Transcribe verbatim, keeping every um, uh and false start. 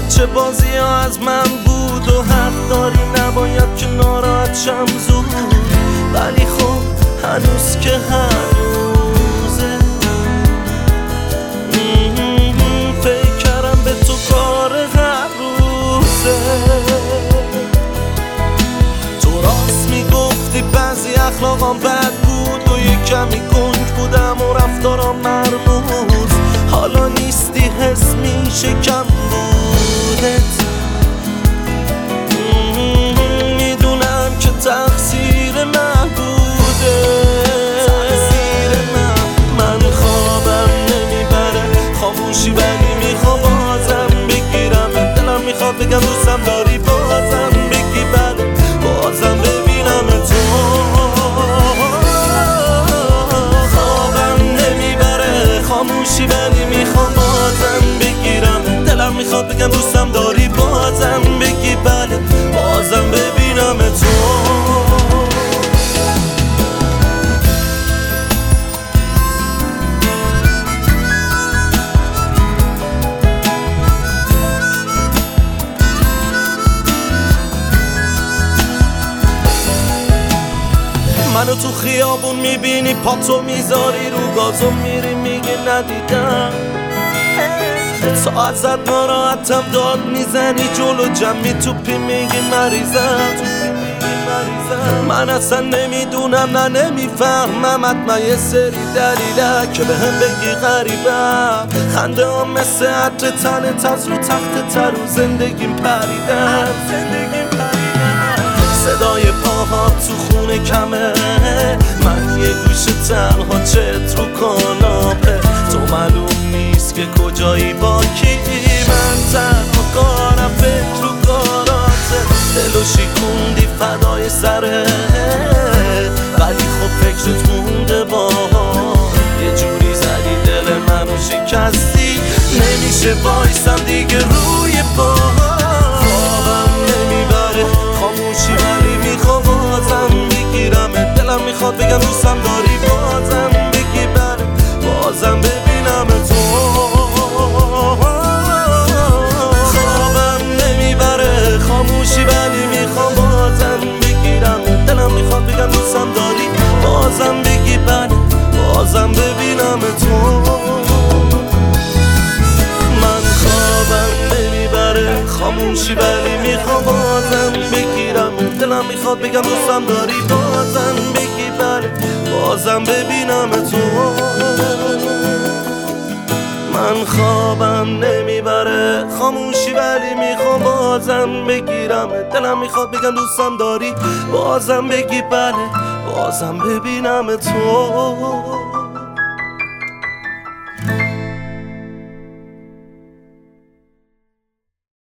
چه بازی ها از من بود و حق داری نباید که ناراحت شم زود، ولی خب هنوز که هنوزه فکر کردم به تو کار هر روزه. تو راست میگفتی بعضی اخلاقام بد بود و یک کمی گنگ بودم و رفتارم مرموز، حالا نیستی حس میشه کم بودت. میدونم که تقصیر من بوده، من خوابم نمیبره خاموشی ولی میخوام بازم بگیرم، دلم میخواد بگم دوستم داری بازم بگی بله، بازم ببینم تو. خوابم نمیبره خاموشی ولی میخوام بازم بگیرم، دلم میخواد بگم دوستم داری بازم بگی بله، بازم ببینم تو. منو تو خیابون میبینی پاتو میذاری رو گازو میری میگی ندیدم، تا ازت ناراحتم داد میزنی جلو جمعی توپی میگی مریضم. من اصلا نمیدونم نه نمیفهمم، حتما یه سری دلیله که به هم بگی غریبم. خنده هم مثل عطر تنت از رو تخت تر و زندگیم پریدن، صدای پاها تو خونه کمه، من یه گوشه تنها چت رو کاناپه، تو معلوم نیست که کجایی با کی، من تنها کارم فکر رو کاراته، دلو شیکوندی فدای سره، ولی خب فکرت مونده با یه جوری زدی دل منو شکستی، نمیشه وایسم دیگه روی پا. خوابم نمیبره خاموشی ولی میخوام بازم بگیرم، دلم میخواد بگم دوستم داری بازم بگی بله، بازم ببینم تو. خوابم نمیبره خاموشی ولی میخوام بازم بگیرم، دلم میخواد بگم دوستم داری بازم بگی بله، بازم ببینم تو. من خوابم نمیبره خاموشی ولی میخوام بازم بگیرم، دلم میخواد بگم دوستم داری بازم بگی بله، بازم ببینم تو. من خوابم نمیبره خاموشی ولی میخوام بازم بگیرم، دلم میخواد بگم دوستم داری بازم بگی بله، بازم ببینم تو.